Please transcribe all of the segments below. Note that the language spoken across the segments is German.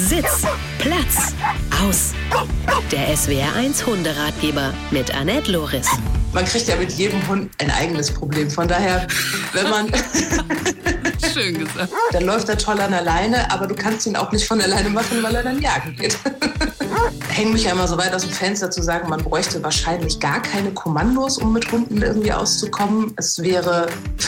Sitz, Platz, aus. Der SWR1 Hunderatgeber mit Annette Loris. Man kriegt ja mit jedem Hund ein eigenes Problem. Von daher, wenn man... Schön gesagt. Dann läuft er toll an der Leine, aber du kannst ihn auch nicht von der Leine machen, weil er dann jagen geht. Hängt mich ja immer so weit aus dem Fenster zu sagen, man bräuchte wahrscheinlich gar keine Kommandos, um mit Hunden irgendwie auszukommen. Es wäre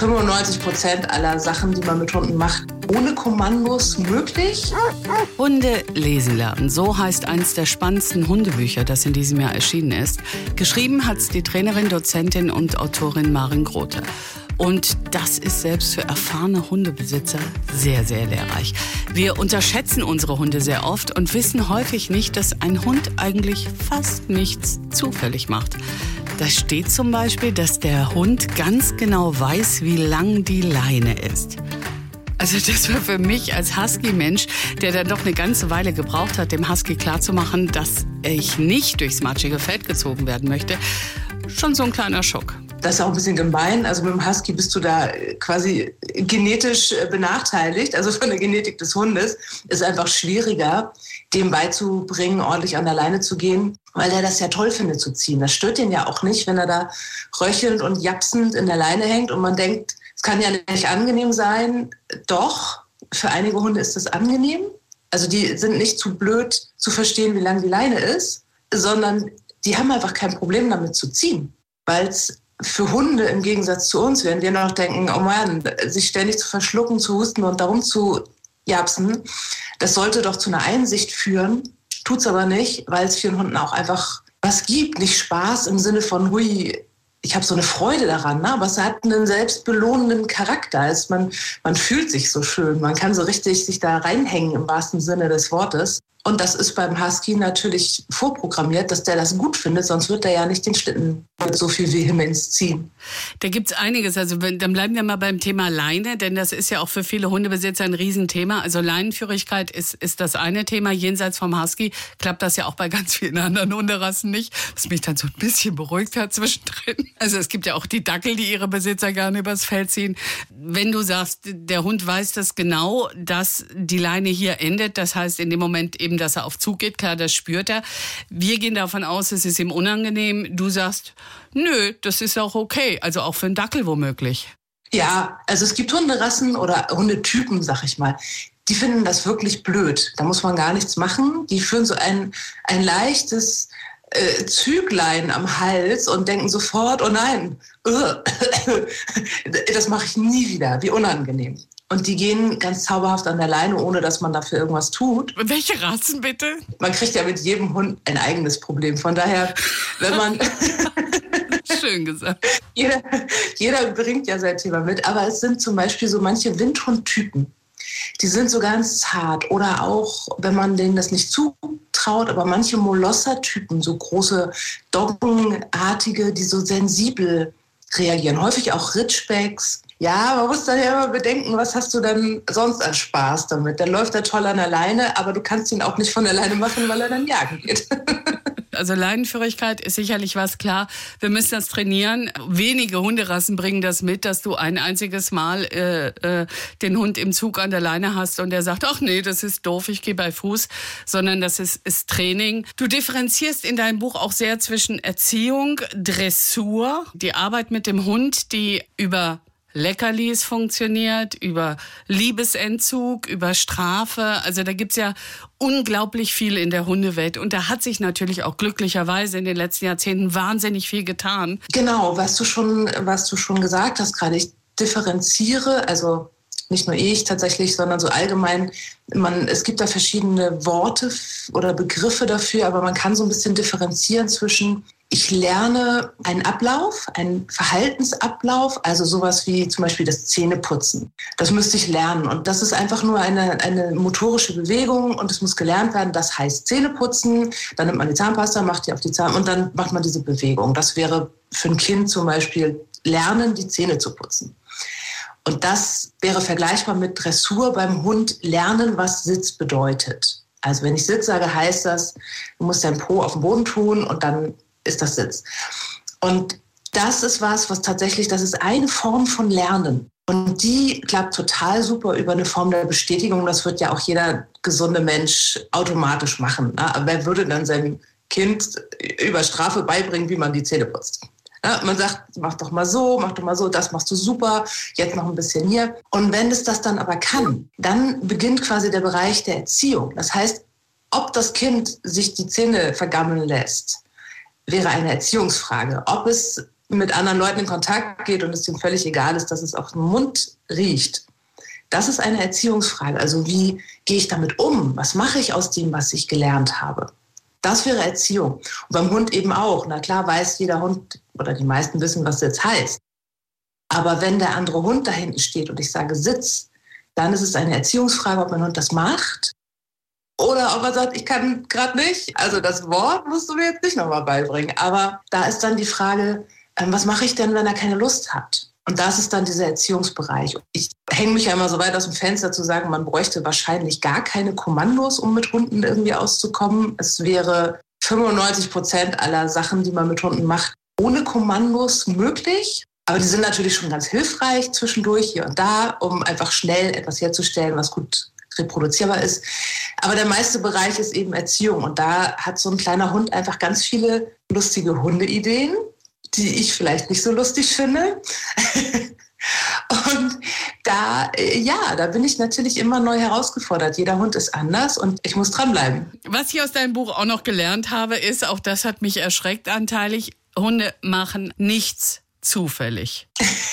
95% aller Sachen, die man mit Hunden macht, ohne Kommandos möglich. Hunde lesen lernen, so heißt eins der spannendsten Hundebücher, das in diesem Jahr erschienen ist. Geschrieben hat's die Trainerin, Dozentin und Autorin Maren Grote. Und das ist selbst für erfahrene Hundebesitzer sehr, sehr lehrreich. Wir unterschätzen unsere Hunde sehr oft und wissen häufig nicht, dass ein Hund eigentlich fast nichts zufällig macht. Da steht zum Beispiel, dass der Hund ganz genau weiß, wie lang die Leine ist. Also das war für mich als Husky-Mensch, der dann doch eine ganze Weile gebraucht hat, dem Husky klarzumachen, dass ich nicht durchs matschige Feld gezogen werden möchte, schon so ein kleiner Schock. Das ist auch ein bisschen gemein. Also mit dem Husky bist du da quasi genetisch benachteiligt. Also von der Genetik des Hundes ist einfach schwieriger, dem beizubringen, ordentlich an der Leine zu gehen, weil der das ja toll findet zu ziehen. Das stört den ja auch nicht, wenn er da röchelnd und japsend in der Leine hängt und man denkt, es kann ja nicht angenehm sein. Doch, für einige Hunde ist das angenehm. Also die sind nicht zu blöd zu verstehen, wie lang die Leine ist, sondern die haben einfach kein Problem damit zu ziehen, weil es für Hunde im Gegensatz zu uns, während wir noch denken, oh Mann, sich ständig zu verschlucken, zu husten und darum zu japsen, das sollte doch zu einer Einsicht führen, tut's aber nicht, weil es vielen Hunden auch einfach was gibt, nicht Spaß im Sinne von, hui, ich habe so eine Freude daran, ne? Aber es hat einen selbstbelohnenden Charakter. Man fühlt sich so schön, man kann so richtig sich da reinhängen im wahrsten Sinne des Wortes. Und das ist beim Husky natürlich vorprogrammiert, dass der das gut findet, sonst wird er ja nicht den Schlitten mit so viel Vehemenz ziehen. Da gibt's einiges. Also dann bleiben wir mal beim Thema Leine, denn das ist ja auch für viele Hundebesitzer ein Riesenthema. Also Leinenführigkeit ist das eine Thema. Jenseits vom Husky klappt das ja auch bei ganz vielen anderen Hunderassen nicht, was mich dann so ein bisschen beruhigt hat zwischendrin. Also es gibt ja auch die Dackel, die ihre Besitzer gerne übers Feld ziehen. Wenn du sagst, der Hund weiß das genau, dass die Leine hier endet, das heißt in dem Moment eben, dass er auf Zug geht, klar, das spürt er. Wir gehen davon aus, es ist ihm unangenehm. Du sagst, nö, das ist auch okay, also auch für einen Dackel womöglich. Ja, also es gibt Hunderassen oder Hundetypen, sag ich mal, die finden das wirklich blöd. Da muss man gar nichts machen. Die führen so ein leichtes Züglein am Hals und denken sofort, oh nein, das mache ich nie wieder, wie unangenehm. Und die gehen ganz zauberhaft an der Leine, ohne dass man dafür irgendwas tut. Welche Rassen bitte? Man kriegt ja mit jedem Hund ein eigenes Problem. Von daher, wenn man... Schön gesagt. Jeder bringt ja sein Thema mit. Aber es sind zum Beispiel so manche Windhundtypen. Die sind so ganz zart. Oder auch, wenn man denen das nicht zutraut, aber manche Molosser-Typen, so große Doggenartige, die so sensibel reagieren. Häufig auch Ridgebacks. Ja, man muss dann ja immer bedenken, was hast du denn sonst an Spaß damit? Dann läuft er toll an der Leine, aber du kannst ihn auch nicht von der Leine machen, weil er dann jagen geht. Also Leinenführigkeit ist sicherlich was, klar. Wir müssen das trainieren. Wenige Hunderassen bringen das mit, dass du ein einziges Mal den Hund im Zug an der Leine hast und der sagt, ach nee, das ist doof, ich gehe bei Fuß. Sondern das ist Training. Du differenzierst in deinem Buch auch sehr zwischen Erziehung, Dressur, die Arbeit mit dem Hund, die über Leckerlis funktioniert, über Liebesentzug, über Strafe. Also da gibt's ja unglaublich viel in der Hundewelt. Und da hat sich natürlich auch glücklicherweise in den letzten Jahrzehnten wahnsinnig viel getan. Genau, was du schon gesagt hast gerade. Ich differenziere, also nicht nur ich tatsächlich, sondern so allgemein. Es gibt da verschiedene Worte oder Begriffe dafür, aber man kann so ein bisschen differenzieren zwischen ich lerne einen Ablauf, einen Verhaltensablauf, also sowas wie zum Beispiel das Zähneputzen. Das müsste ich lernen und das ist einfach nur eine motorische Bewegung und es muss gelernt werden. Das heißt Zähneputzen, dann nimmt man die Zahnpasta, macht die auf die Zahn und dann macht man diese Bewegung. Das wäre für ein Kind zum Beispiel lernen, die Zähne zu putzen. Und das wäre vergleichbar mit Dressur beim Hund lernen, was Sitz bedeutet. Also wenn ich Sitz sage, heißt das, du musst deinen Po auf den Boden tun und dann ist das Sitz. Und das ist was tatsächlich, das ist eine Form von Lernen. Und die klappt total super über eine Form der Bestätigung. Das wird ja auch jeder gesunde Mensch automatisch machen. Ne? Aber wer würde dann seinem Kind über Strafe beibringen, wie man die Zähne putzt? Ja, man sagt, mach doch mal so, das machst du super, jetzt noch ein bisschen hier. Und wenn es das dann aber kann, dann beginnt quasi der Bereich der Erziehung. Das heißt, ob das Kind sich die Zähne vergammeln lässt, wäre eine Erziehungsfrage. Ob es mit anderen Leuten in Kontakt geht und es ihm völlig egal ist, dass es auf dem Mund riecht, das ist eine Erziehungsfrage. Also wie gehe ich damit um? Was mache ich aus dem, was ich gelernt habe? Das wäre Erziehung. Und beim Hund eben auch. Na klar weiß jeder Hund oder die meisten wissen, was das heißt. Aber wenn der andere Hund da hinten steht und ich sage Sitz, dann ist es eine Erziehungsfrage, ob mein Hund das macht oder ob er sagt, ich kann gerade nicht. Also das Wort musst du mir jetzt nicht nochmal beibringen. Aber da ist dann die Frage, was mache ich denn, wenn er keine Lust hat? Und das ist dann dieser Erziehungsbereich. Ich hänge mich ja immer so weit aus dem Fenster zu sagen, man bräuchte wahrscheinlich gar keine Kommandos, um mit Hunden irgendwie auszukommen. Es wäre 95% aller Sachen, die man mit Hunden macht, ohne Kommandos möglich. Aber die sind natürlich schon ganz hilfreich zwischendurch hier und da, um einfach schnell etwas herzustellen, was gut reproduzierbar ist. Aber der meiste Bereich ist eben Erziehung. Und da hat so ein kleiner Hund einfach ganz viele lustige Hundeideen, die ich vielleicht nicht so lustig finde. Und da bin ich natürlich immer neu herausgefordert. Jeder Hund ist anders und ich muss dranbleiben. Was ich aus deinem Buch auch noch gelernt habe, ist, auch das hat mich erschreckt anteilig, Hunde machen nichts zufällig.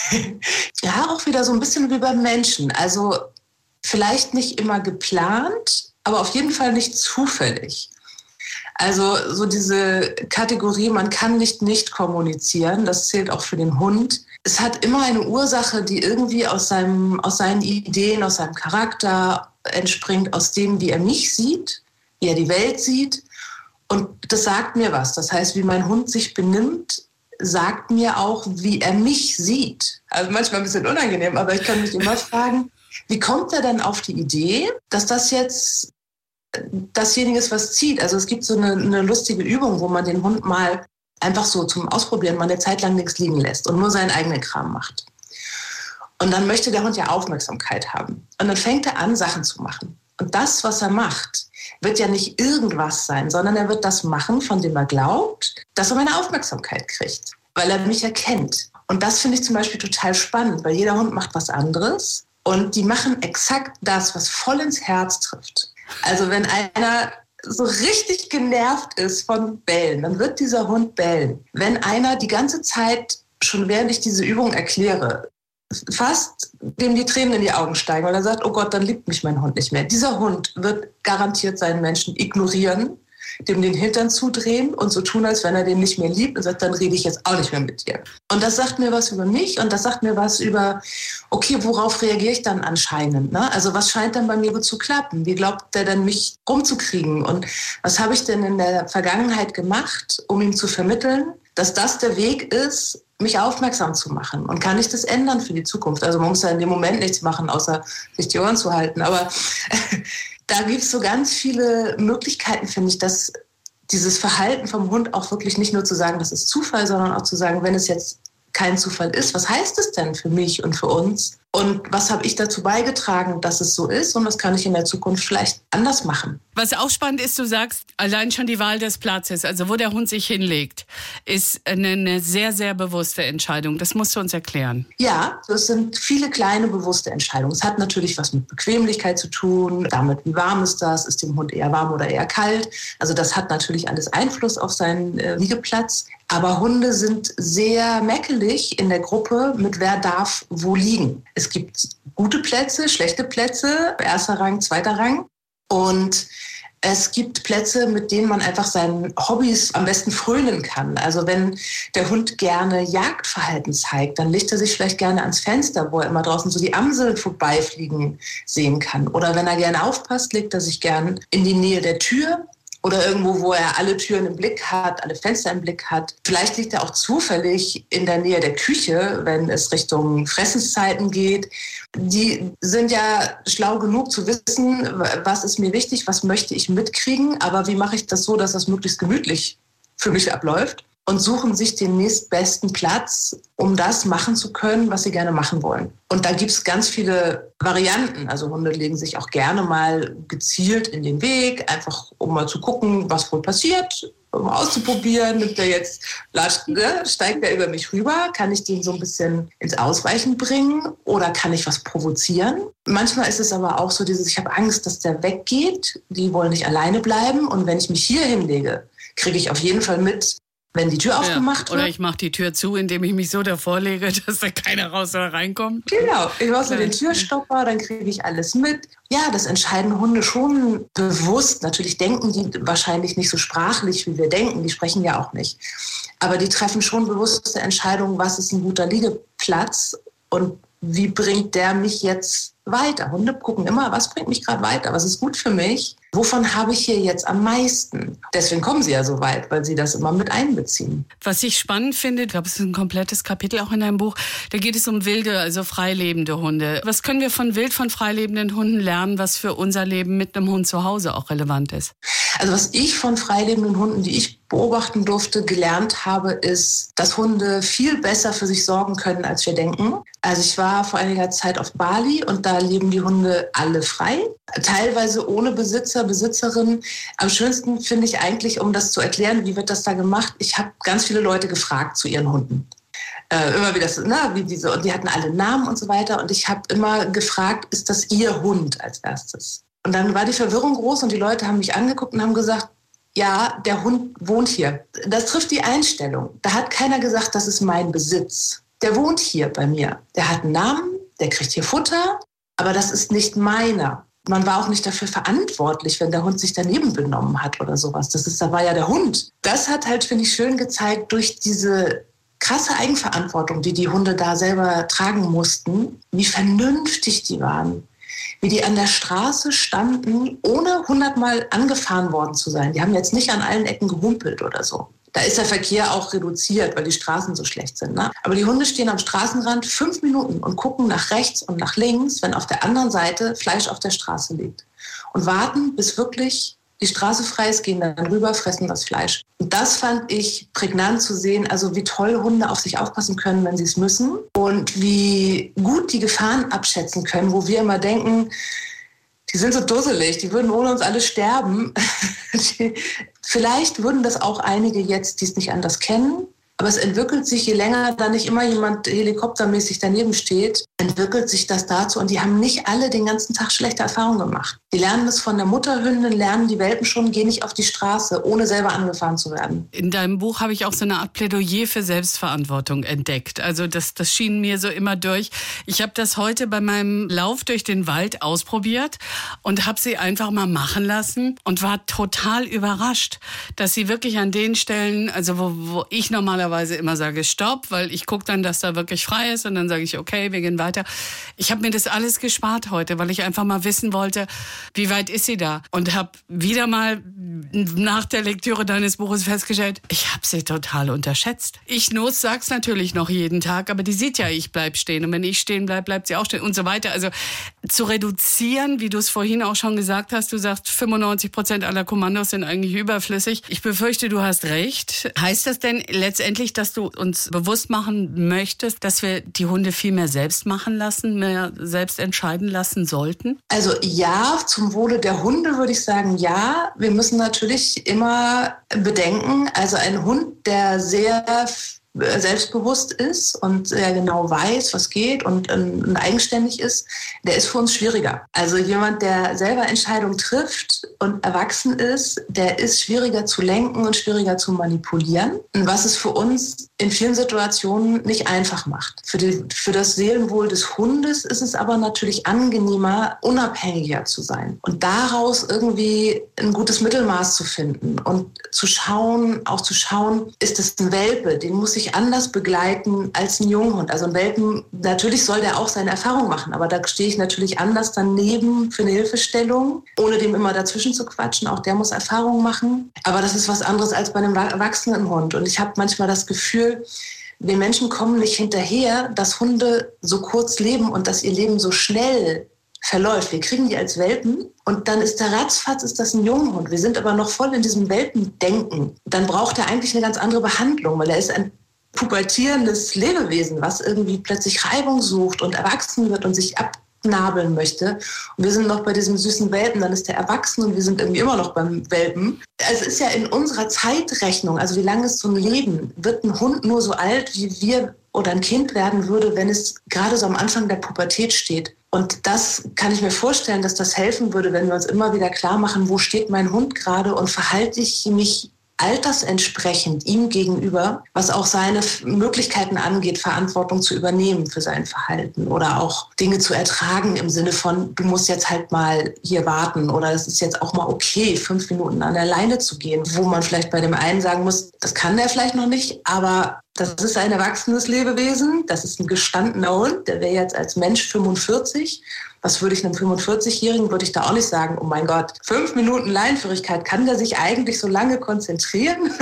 Ja, auch wieder so ein bisschen wie beim Menschen. Also vielleicht nicht immer geplant, aber auf jeden Fall nicht zufällig. Also so diese Kategorie, man kann nicht kommunizieren, das zählt auch für den Hund. Es hat immer eine Ursache, die irgendwie aus seinen Ideen, aus seinem Charakter entspringt, aus dem, wie er mich sieht, wie er die Welt sieht. Und das sagt mir was. Das heißt, wie mein Hund sich benimmt, sagt mir auch, wie er mich sieht. Also manchmal ein bisschen unangenehm, aber ich kann mich immer fragen, wie kommt er denn auf die Idee, dass das jetzt dasjenige ist, was zieht? Also es gibt so eine lustige Übung, wo man den Hund mal einfach so zum Ausprobieren mal eine Zeit lang nichts liegen lässt und nur seinen eigenen Kram macht. Und dann möchte der Hund ja Aufmerksamkeit haben. Und dann fängt er an, Sachen zu machen. Und das, was er macht, wird ja nicht irgendwas sein, sondern er wird das machen, von dem er glaubt, dass er meine Aufmerksamkeit kriegt, weil er mich erkennt. Und das finde ich zum Beispiel total spannend, weil jeder Hund macht was anderes und die machen exakt das, was voll ins Herz trifft. Also wenn einer so richtig genervt ist von Bellen, dann wird dieser Hund bellen. Wenn einer die ganze Zeit, schon während ich diese Übung erkläre, fast dem die Tränen in die Augen steigen, weil er sagt, oh Gott, dann liebt mich mein Hund nicht mehr. Dieser Hund wird garantiert seinen Menschen ignorieren, dem den Hintern zudrehen und so tun, als wenn er den nicht mehr liebt und sagt, dann rede ich jetzt auch nicht mehr mit dir. Und das sagt mir was über mich und das sagt mir was über, okay, worauf reagiere ich dann anscheinend? Ne? Also was scheint dann bei mir gut zu klappen? Wie glaubt der denn, mich rumzukriegen? Und was habe ich denn in der Vergangenheit gemacht, um ihm zu vermitteln, dass das der Weg ist, mich aufmerksam zu machen? Und kann ich das ändern für die Zukunft? Also man muss ja in dem Moment nichts machen, außer sich die Ohren zu halten. Aber da gibt es so ganz viele Möglichkeiten, finde ich, dass dieses Verhalten vom Hund auch wirklich nicht nur zu sagen, das ist Zufall, sondern auch zu sagen, wenn es jetzt kein Zufall ist, was heißt es denn für mich und für uns? Und was habe ich dazu beigetragen, dass es so ist? Und was kann ich in der Zukunft vielleicht anders machen? Was auch spannend ist, du sagst, allein schon die Wahl des Platzes, also wo der Hund sich hinlegt, ist eine sehr, sehr bewusste Entscheidung. Das musst du uns erklären. Ja, das sind viele kleine bewusste Entscheidungen. Es hat natürlich was mit Bequemlichkeit zu tun, damit, wie warm ist das, ist dem Hund eher warm oder eher kalt. Also das hat natürlich alles Einfluss auf seinen Liegeplatz. Aber Hunde sind sehr mäkelig in der Gruppe, mit wer darf wo liegen. Es gibt gute Plätze, schlechte Plätze, erster Rang, zweiter Rang. Und es gibt Plätze, mit denen man einfach seinen Hobbys am besten frönen kann. Also wenn der Hund gerne Jagdverhalten zeigt, dann legt er sich vielleicht gerne ans Fenster, wo er immer draußen so die Amseln vorbeifliegen sehen kann. Oder wenn er gerne aufpasst, legt er sich gern in die Nähe der Tür. Oder irgendwo, wo er alle Türen im Blick hat, alle Fenster im Blick hat. Vielleicht liegt er auch zufällig in der Nähe der Küche, wenn es Richtung Fressenszeiten geht. Die sind ja schlau genug zu wissen, was ist mir wichtig, was möchte ich mitkriegen, aber wie mache ich das so, dass das möglichst gemütlich für mich abläuft. und suchen sich den nächstbesten Platz, um das machen zu können, was sie gerne machen wollen. Und da gibt es ganz viele Varianten. Also Hunde legen sich auch gerne mal gezielt in den Weg, einfach um mal zu gucken, was wohl passiert, um auszuprobieren. Nimmt der jetzt, steigt der über mich rüber? Kann ich den so ein bisschen ins Ausweichen bringen oder kann ich was provozieren? Manchmal ist es aber auch so ich habe Angst, dass der weggeht. Die wollen nicht alleine bleiben. Und wenn ich mich hier hinlege, kriege ich auf jeden Fall mit, wenn die Tür aufgemacht wird. Oder ich mache die Tür zu, indem ich mich so davor lege, dass da keiner raus oder reinkommt. Genau, ich mache so den Türstopper, dann kriege ich alles mit. Ja, das entscheiden Hunde schon bewusst. Natürlich denken die wahrscheinlich nicht so sprachlich, wie wir denken. Die sprechen ja auch nicht. Aber die treffen schon bewusste Entscheidungen, was ist ein guter Liegeplatz und wie bringt der mich jetzt weiter. Hunde gucken immer, was bringt mich gerade weiter, was ist gut für mich, wovon habe ich hier jetzt am meisten. Deswegen kommen sie ja so weit, weil sie das immer mit einbeziehen. Was ich spannend finde, ich glaube, es ist ein komplettes Kapitel auch in deinem Buch, da geht es um wilde, also freilebende Hunde. Was können wir von freilebenden Hunden lernen, was für unser Leben mit einem Hund zu Hause auch relevant ist? Also was ich von freilebenden Hunden, die ich beobachten durfte, gelernt habe, ist, dass Hunde viel besser für sich sorgen können, als wir denken. Also ich war vor einiger Zeit auf Bali und da leben die Hunde alle frei, teilweise ohne Besitzer, Besitzerin. Am schönsten finde ich eigentlich, um das zu erklären, wie wird das da gemacht, ich habe ganz viele Leute gefragt zu ihren Hunden. Immer wie diese, und die hatten alle Namen und so weiter. Und ich habe immer gefragt, ist das ihr Hund als erstes? Und dann war die Verwirrung groß und die Leute haben mich angeguckt und haben gesagt, ja, der Hund wohnt hier. Das trifft die Einstellung. Da hat keiner gesagt, das ist mein Besitz. Der wohnt hier bei mir. Der hat einen Namen, der kriegt hier Futter, aber das ist nicht meiner. Man war auch nicht dafür verantwortlich, wenn der Hund sich daneben benommen hat oder sowas. Da war ja der Hund. Das hat halt, finde ich, schön gezeigt, durch diese krasse Eigenverantwortung, die die Hunde da selber tragen mussten, wie vernünftig die waren. Wie die an der Straße standen, ohne 100-mal angefahren worden zu sein. Die haben jetzt nicht an allen Ecken gehumpelt oder so. Da ist der Verkehr auch reduziert, weil die Straßen so schlecht sind. Ne? Aber die Hunde stehen am Straßenrand 5 Minuten und gucken nach rechts und nach links, wenn auf der anderen Seite Fleisch auf der Straße liegt. Und warten, bis wirklich die Straße frei ist, gehen dann rüber, fressen das Fleisch. Und das fand ich prägnant zu sehen, also wie toll Hunde auf sich aufpassen können, wenn sie es müssen. Und wie gut die Gefahren abschätzen können, wo wir immer denken, die sind so dusselig, die würden ohne uns alle sterben. Vielleicht würden das auch einige jetzt, die es nicht anders kennen. Aber es entwickelt sich, je länger da nicht immer jemand helikoptermäßig daneben steht, entwickelt sich das dazu. Und die haben nicht alle den ganzen Tag schlechte Erfahrungen gemacht. Die lernen das von der Mutterhündin, lernen die Welpen schon, gehen nicht auf die Straße, ohne selber angefahren zu werden. In deinem Buch habe ich auch so eine Art Plädoyer für Selbstverantwortung entdeckt. Also das schien mir so immer durch. Ich habe das heute bei meinem Lauf durch den Wald ausprobiert und habe sie einfach mal machen lassen und war total überrascht, dass sie wirklich an den Stellen, also wo ich normalerweise immer sage, stopp, weil ich gucke dann, dass da wirklich frei ist und dann sage ich, okay, wir gehen weiter. Ich habe mir das alles gespart heute, weil ich einfach mal wissen wollte, wie weit ist sie da? Und habe wieder mal nach der Lektüre deines Buches festgestellt, ich habe sie total unterschätzt. Ich sag's natürlich noch jeden Tag, aber die sieht ja, ich bleib stehen. Und wenn ich stehen bleib, bleibt sie auch stehen und so weiter. Also zu reduzieren, wie du es vorhin auch schon gesagt hast, du sagst, 95% aller Kommandos sind eigentlich überflüssig. Ich befürchte, du hast recht. Heißt das denn letztendlich, dass du uns bewusst machen möchtest, dass wir die Hunde viel mehr selbst machen lassen, mehr selbst entscheiden lassen sollten? Also ja, zum Wohle der Hunde würde ich sagen, ja. Wir müssen natürlich immer bedenken, also ein Hund, der sehr selbstbewusst ist und sehr genau weiß, was geht und eigenständig ist, der ist für uns schwieriger. Also jemand, der selber Entscheidungen trifft und erwachsen ist, der ist schwieriger zu lenken und schwieriger zu manipulieren, was es für uns in vielen Situationen nicht einfach macht. Für das Seelenwohl des Hundes ist es aber natürlich angenehmer, unabhängiger zu sein und daraus irgendwie ein gutes Mittelmaß zu finden und zu schauen, ist es ein Welpe, den muss ich anders begleiten als ein Junghund. Also ein Welpen, natürlich soll der auch seine Erfahrung machen, aber da stehe ich natürlich anders daneben für eine Hilfestellung, ohne dem immer dazwischen zu quatschen. Auch der muss Erfahrung machen. Aber das ist was anderes als bei einem erwachsenen Hund. Und ich habe manchmal das Gefühl, wir Menschen kommen nicht hinterher, dass Hunde so kurz leben und dass ihr Leben so schnell verläuft. Wir kriegen die als Welpen und dann ist der ratzfatz ist das ein Junghund. Wir sind aber noch voll in diesem Welpendenken. Dann braucht er eigentlich eine ganz andere Behandlung, weil er ist ein pubertierendes Lebewesen, was irgendwie plötzlich Reibung sucht und erwachsen wird und sich abnabeln möchte. Und wir sind noch bei diesem süßen Welpen, dann ist der erwachsen und wir sind irgendwie immer noch beim Welpen. Es ist ja in unserer Zeitrechnung, also wie lange ist so ein Leben, wird ein Hund nur so alt, wie wir oder ein Kind werden würde, wenn es gerade so am Anfang der Pubertät steht. Und das kann ich mir vorstellen, dass das helfen würde, wenn wir uns immer wieder klar machen, wo steht mein Hund gerade und verhalte ich mich altersentsprechend ihm gegenüber, was auch seine Möglichkeiten angeht, Verantwortung zu übernehmen für sein Verhalten oder auch Dinge zu ertragen im Sinne von, du musst jetzt halt mal hier warten oder es ist jetzt auch mal okay, 5 Minuten an der Leine zu gehen, wo man vielleicht bei dem einen sagen muss, das kann der vielleicht noch nicht, aber das ist ein erwachsenes Lebewesen, das ist ein gestandener Hund, der wäre jetzt als Mensch 45. Was würde ich einem 45-Jährigen, würde ich da auch nicht sagen, oh mein Gott, 5 Minuten Leinenführigkeit, kann der sich eigentlich so lange konzentrieren?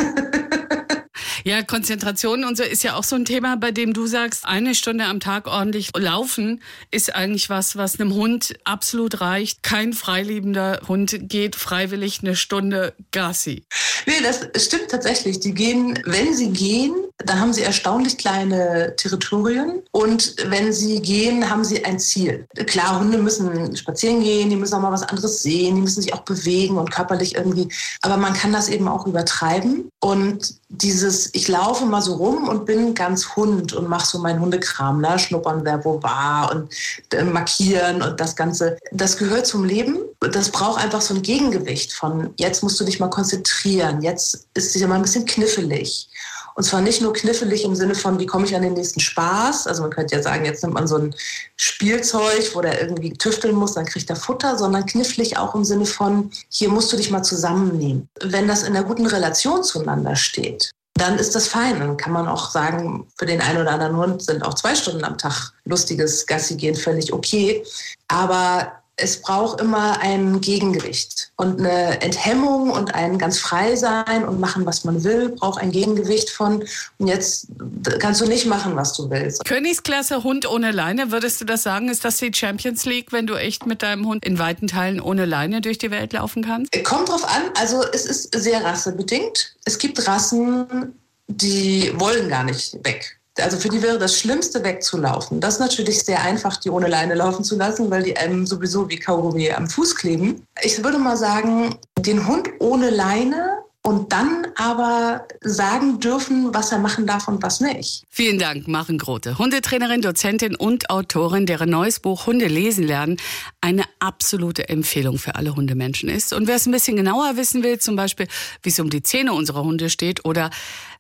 Ja, Konzentration und so ist ja auch so ein Thema, bei dem du sagst, 1 Stunde am Tag ordentlich laufen ist eigentlich was einem Hund absolut reicht. Kein freiliebender Hund geht freiwillig 1 Stunde Gassi. Nee, das stimmt tatsächlich. Die gehen, wenn sie gehen, dann haben sie erstaunlich kleine Territorien und wenn sie gehen, haben sie ein Ziel. Klar, Hunde müssen spazieren gehen, die müssen auch mal was anderes sehen, die müssen sich auch bewegen und körperlich irgendwie, aber man kann das eben auch übertreiben und ich laufe mal so rum und bin ganz Hund und mache so meinen Hundekram, ne? Schnuppern, wer wo war und markieren und das Ganze. Das gehört zum Leben. Das braucht einfach so ein Gegengewicht von, jetzt musst du dich mal konzentrieren, jetzt ist es ja mal ein bisschen kniffelig. Und zwar nicht nur kniffelig im Sinne von, wie komme ich an den nächsten Spaß? Also man könnte ja sagen, jetzt nimmt man so ein Spielzeug, wo der irgendwie tüfteln muss, dann kriegt er Futter, sondern knifflig auch im Sinne von, hier musst du dich mal zusammennehmen. Wenn das in einer guten Relation zueinander steht, dann ist das fein. Dann kann man auch sagen, für den einen oder anderen Hund sind auch 2 Stunden am Tag lustiges Gassi-Gehen völlig okay. Aber es braucht immer ein Gegengewicht. Und eine Enthemmung und ein ganz frei sein und machen, was man will, braucht ein Gegengewicht von, und jetzt kannst du nicht machen, was du willst. Königsklasse Hund ohne Leine, würdest du das sagen? Ist das die Champions League, wenn du echt mit deinem Hund in weiten Teilen ohne Leine durch die Welt laufen kannst? Kommt drauf an. Also es ist sehr rassebedingt. Es gibt Rassen, die wollen gar nicht weg. Also für die wäre das Schlimmste, wegzulaufen. Das ist natürlich sehr einfach, die ohne Leine laufen zu lassen, weil die einem sowieso wie Kaugummi am Fuß kleben. Ich würde mal sagen, den Hund ohne Leine und dann aber sagen dürfen, was er machen darf und was nicht. Vielen Dank, Maren Grote, Hundetrainerin, Dozentin und Autorin, deren neues Buch Hunde lesen lernen eine absolute Empfehlung für alle Hundemenschen ist. Und wer es ein bisschen genauer wissen will, zum Beispiel, wie es um die Zähne unserer Hunde steht oder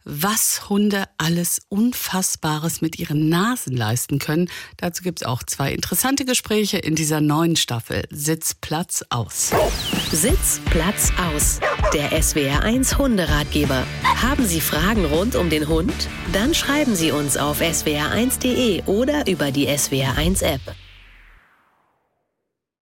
was Hunde alles Unfassbares mit ihren Nasen leisten können, dazu gibt es auch 2 interessante Gespräche in dieser neuen Staffel Sitz, Platz, aus. Sitz, Platz, aus. Der SWR1 Hunderatgeber. Haben Sie Fragen rund um den Hund? Dann schreiben Sie uns auf swr1.de oder über die SWR1 App.